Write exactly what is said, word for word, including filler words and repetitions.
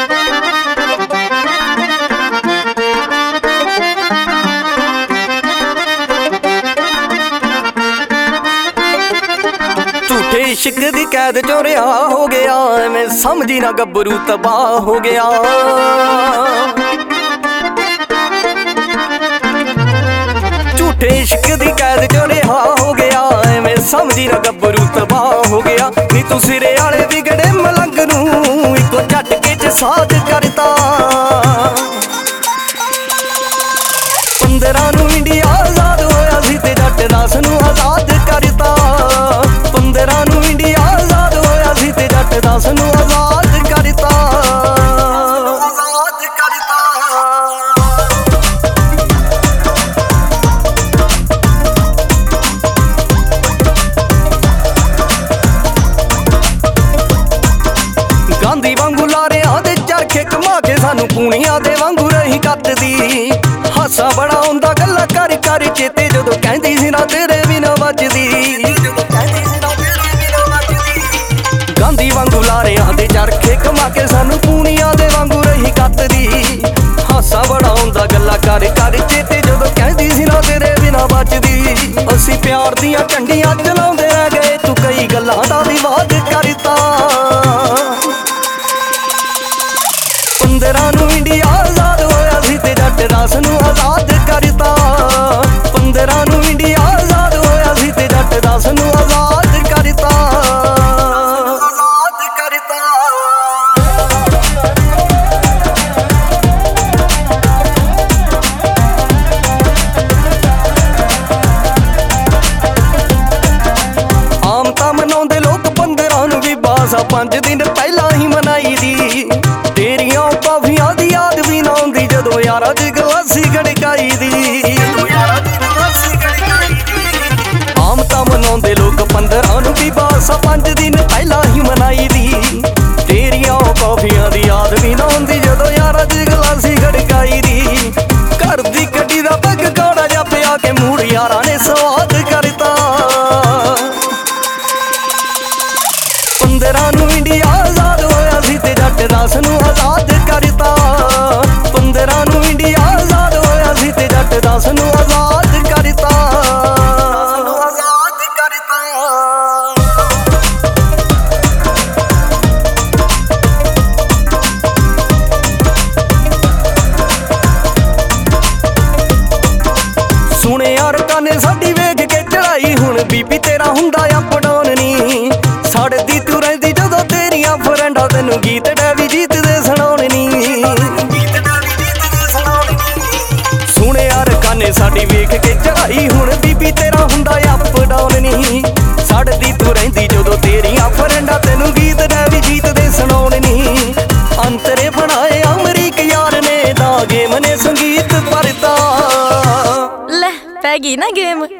झूठे इश्क दी कैद चों रिहा हो गया, मैं समझी ना गब्बरू तबाह हो गया। झूठे इश्क दी कैद चों रिहा हो गया, मैं समझी ना गब्बरू तबाह हो गया। नी तू सिरे आले विगड़े मलंग नूं इको झटके च साध करता। पंद्रह नूं इंडिया आजाद होया सी ते जट दस नूं आजाद करता। पंद्रह नूं इंडिया आजाद होया सी ते जट दस नूं आजाद करता। आजाद करता। गांधी वांगू लारियां दे चरखे कमा के सानू कूणियां दे वांगू रही कतदी। हासा बड़ा हुंदा गल्लां कर कर चेते जदों कहंदी सी ना तेरे बिना बचदी। गांधी वांगू लारियां दे चरखे कमा के सानू कूणियां दे वांगू रही कतदी। हासा बड़ा हुंदा गल्लां कर कर चेते जदों कहंदी सी ना तेरे बिना बचदी। असीं प्यार दियां झंडियां चलाउंदे रह गए, तू कई गल्लां दा विवाद करता। पंद्रह नूं इंडिया आजाद होया सी ते जट दस नूं आजाद करता। पंद्रह नूं इंडिया आजाद होया सी ते जट दस नूं आजाद करता। आजाद करता। आम तां मनाउंदे लोक पंद्रह नूं भी बासा पंज दिन पहला ही मनाई दी। तेरियां काफियां दी याद भी ना आउंदी जदों यारां च गलासी गड़काई दी। आम तां मनाउंदे लोक पंद्रह नूं भी बासा पंज दिन पहला ही मनाई दी। तेरियां काफियां दी याद भी ना आउंदी जदों यारां च गलासी गड़काई दी। घर दी गड्डी दा पग काड़ा जा पिया के मूड़ यारां ने स्वाद करता। पंद्रह नूं इंडिया आजाद होया सी ते जट दस नूं आजाद करता। पंद्रह नूं इंडिया आजाद होया सी ते जट दस नूं आजाद करता। आजाद करता। सुने यार काने साडी वेख के चढ़ाई, हुण बीबी तेरा हुंदा अप डाउन नी। सड़दी तू रहिंदी जदों तेरियां फ्रेंडां तैनूं गीत डैवी जीत दे सुणाउण नी। सुने यार काने साडी वेख के चढ़ाई, हुण बीबी तेरा हुंदा अप डाउन नी। सड़दी तू रहिंदी जदों तेरियां फ्रेंडां तैनूं गीत डैवी जीत दे सुणाउण नी। अंतरे बनाए अमरीक यार ने दा गेम ने संगीत भरता। ले पै गई ना गेम।